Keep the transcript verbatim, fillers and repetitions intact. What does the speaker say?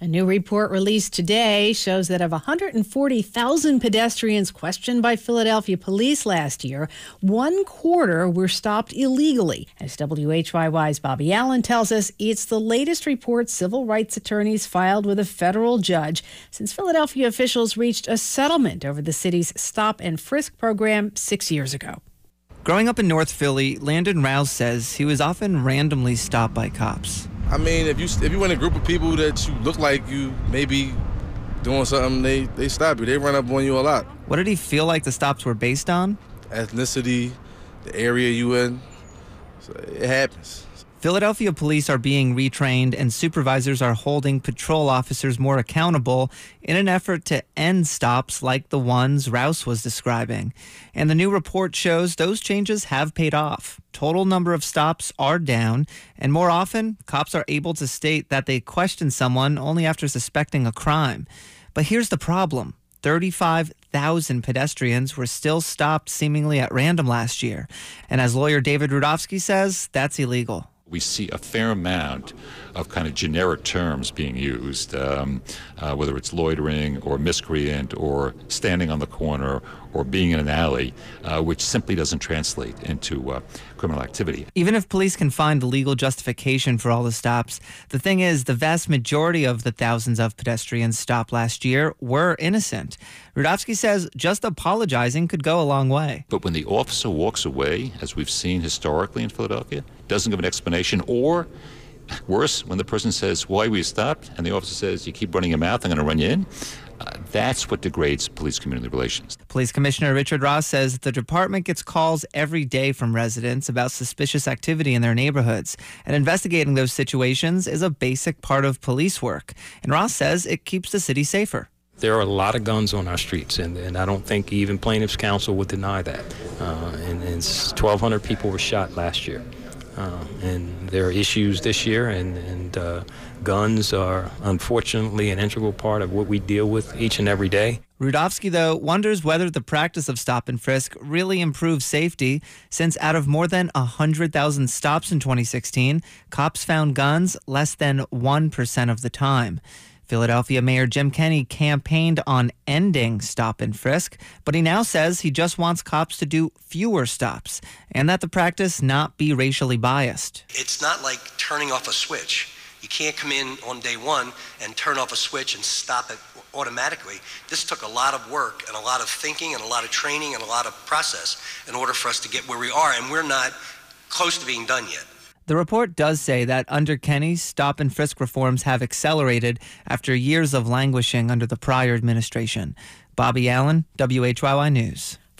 A new report released today shows that of one hundred forty thousand pedestrians questioned by Philadelphia police last year, one quarter were stopped illegally. As W H Y Y's Bobby Allen tells us, it's the latest report civil rights attorneys filed with a federal judge since Philadelphia officials reached a settlement over the city's stop and frisk program six years ago. Growing up in North Philly, Landon Rouse says he was often randomly stopped by cops. I mean, if you if you in a group of people that you look like you maybe doing something, they, they stop you. They run up on you a lot. What did he feel like the stops were based on? Ethnicity, the area you in. So it happens. Philadelphia police are being retrained and supervisors are holding patrol officers more accountable in an effort to end stops like the ones Rouse was describing. And the new report shows those changes have paid off. Total number of stops are down, and more often, cops are able to state that they questioned someone only after suspecting a crime. But here's the problem. thirty-five thousand pedestrians were still stopped seemingly at random last year. And as lawyer David Rudofsky says, that's illegal. We see a fair amount of kind of generic terms being used, um, uh, whether it's loitering or miscreant or standing on the corner or being in an alley, uh, which simply doesn't translate into uh, criminal activity. Even if police can find the legal justification for all the stops, the thing is the vast majority of the thousands of pedestrians stopped last year were innocent. Rudofsky says just apologizing could go a long way. But when the officer walks away, as we've seen historically in Philadelphia, doesn't give an explanation, or worse, when the person says, why were you stopped? And the officer says, you keep running your mouth, I'm going to run you in. Uh, that's what degrades police-community relations. Police Commissioner Richard Ross says the department gets calls every day from residents about suspicious activity in their neighborhoods. And investigating those situations is a basic part of police work. And Ross says it keeps the city safer. There are a lot of guns on our streets, and, and I don't think even plaintiffs' counsel would deny that. Uh, and, and twelve hundred people were shot last year. Um, and there are issues this year, and, and uh, guns are unfortunately an integral part of what we deal with each and every day. Rudofsky, though, wonders whether the practice of stop and frisk really improves safety, since out of more than one hundred thousand stops in twenty sixteen, cops found guns less than one percent of the time. Philadelphia Mayor Jim Kenney campaigned on ending stop and frisk, but he now says he just wants cops to do fewer stops and that the practice not be racially biased. It's not like turning off a switch. You can't come in on day one and turn off a switch and stop it automatically. This took a lot of work and a lot of thinking and a lot of training and a lot of process in order for us to get where we are, and we're not close to being done yet. The report does say that under Kenney, stop and frisk reforms have accelerated after years of languishing under the prior administration. Bobby Allen, W H Y Y News.